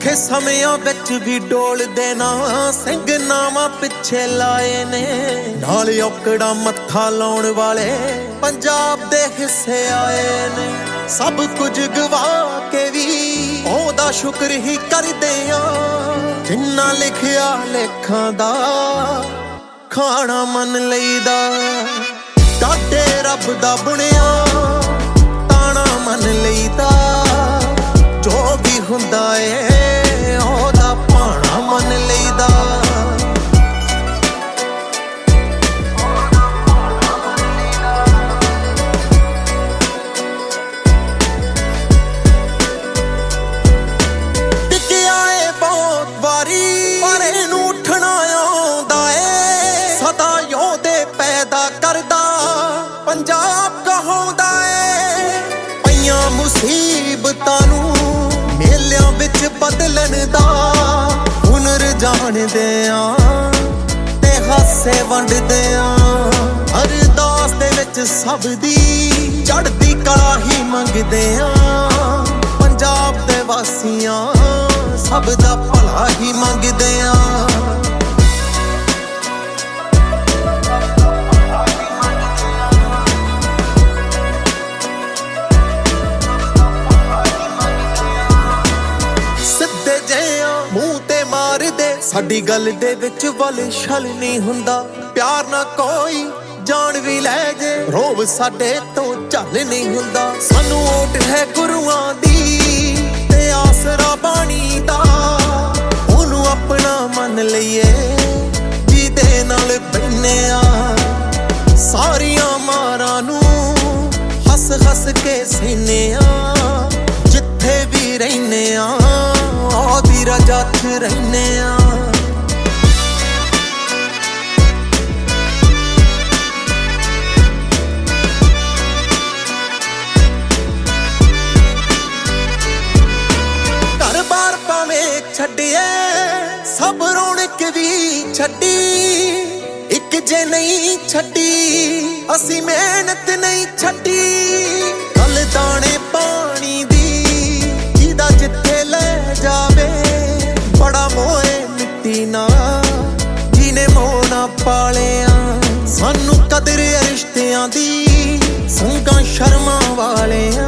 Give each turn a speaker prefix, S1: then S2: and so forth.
S1: ਔਖੇ ਸਮਿਆਂ ਵਿੱਚ ਵੀ ਡੋਲਦੇ ਨਾ ਸਿੰਘ ਨਾਵਾਂ ਪਿੱਛੇ ਲਾਏ ਨੇ। ਨਾਲ ਔਕੜਾ ਮੱਥਾ ਲਾਉਣ ਵਾਲੇ ਪੰਜਾਬ ਦੇ ਹਿੱਸੇ ਆਏ ਨੇ। ਸਭ ਕੁਝ ਗਵਾ ਕੇ ਵੀ ਉਹਦਾ ਸ਼ੁਕਰ ਹੀ ਕਰਦੇ ਆ, ਜਿੰਨਾ ਲਿਖਿਆ ਲੇਖਾਂ ਦਾ ਖਾਣਾ ਮੰਨ ਲਈਦਾ। ਡਾਢੇ ਰੱਬ ਦਾ ਬੁਣਿਆ ਤਾਣਾ ਮੰਨ ਲਈਦਾ। ਜੋ ਵੀ ਹੁੰਦਾ ਏ ਉਹਦਾ ਭਾਣਾ ਮੰਨ ਲਈਦਾ। ਟਿਕਿਆ ਏ ਬਹੁਤ ਵਾਰੀ ਪਰ ਇਹਨੂੰ ਉੱਠਣਾ ਆਉਂਦਾ ਏ। ਸਦਾ ਯੋਧੇ ਪੈਦਾ ਕਰਦਾ ਪੰਜਾਬ ਕਹਾਉਂਦਾ ਏ। ਪਈਆਂ ਮੁਸੀਬਤਾਂ ਨੂੰ ਮੇਲਿਆਂ ਵਿੱਚ ਬਦਲਣ ਦਾ ਹੁਨਰ ਜਾਣਦੇ ਆ ਤੇ ਹਾਸੇ ਵੰਡਦੇ ਆ। ਅਰਦਾਸ ਦੇ ਵਿੱਚ ਸਭ ਦੀ ਚੜ੍ਹਦੀ ਕਲਾ ਹੀ ਮੰਗਦੇ ਆ। ਪੰਜਾਬ ਦੇ ਵਾਸੀਆਂ ਸਭ ਦਾ ਭਲਾ ਹੀ ਮੰਗਦੇ ਆ। ਮੂੰਹ ਤੇ ਮਾਰਦੇ ਸਾਡੀ ਗੱਲ ਦੇ ਵਿੱਚ ਵਲ ਛਲ ਨਹੀਂ ਹੁੰਦਾ। ਪਿਆਰ ਨਾ ਕੋਈ ਜਾਨ ਵੀ ਲੈ ਜੇ ਰੋਬ ਸਾਡੇ ਤੋਂ ਝੱਲ ਨਹੀਂ ਹੁੰਦਾ। ਸਾਨੂੰ ਓਟ ਹੈ ਗੁਰੂਆਂ ਦੀ ਤੇ ਆਸਰਾ ਬਾਣੀ ਦਾ। ਉਹਨੂੰ ਆਪਣਾ ਮੰਨ ਲਈਏ ਜਿਹਦੇ ਨਾਲ ਬੈਨੇ ਆ। ਸਾਰੀਆਂ ਮਾਰਾਂ ਨੂੰ ਹੱਸ ਹੱਸ ਕੇ ਸਹਿਨੇ ਆ। ਜਿੱਥੇ ਵੀ ਰਹਿਨੇ ਆ ਉਹਦੀ ਰਜਾ 'ਚ ਰਹਿਨੇ ਆ। ਘਰ ਬਾਰ ਭਾਵੇਂ ਛੱਡੀਏ ਸਭ ਰੌਣਕ ਵੀ ਛੱਡੀ। ਇੱਕ ਜੇ ਨਹੀਂ ਛੱਡੀ ਅਸੀਂ ਮਿਹਨਤ ਨਹੀਂ ਛੱਡੀ। ਗੱਲ ਦਾਣੇ ਪਾਣੀ ਦੀ ਜਿਹਦਾ ਜਿੱਥੇ ਲੈ ਜਾਵੇ। ਬੜਾ ਮੋਏ ਮਿੱਟੀ ਨਾ ਜਿਹਨੇ ਮੋਹ ਨਾ ਪਾਲਿਆ। ਸਾਨੂੰ ਕਦਰ ਰਿਸ਼ਤਿਆਂ ਦੀ ਸੰਗਾਂ ਸ਼ਰਮਾਂ ਵਾਲਿਆਂ।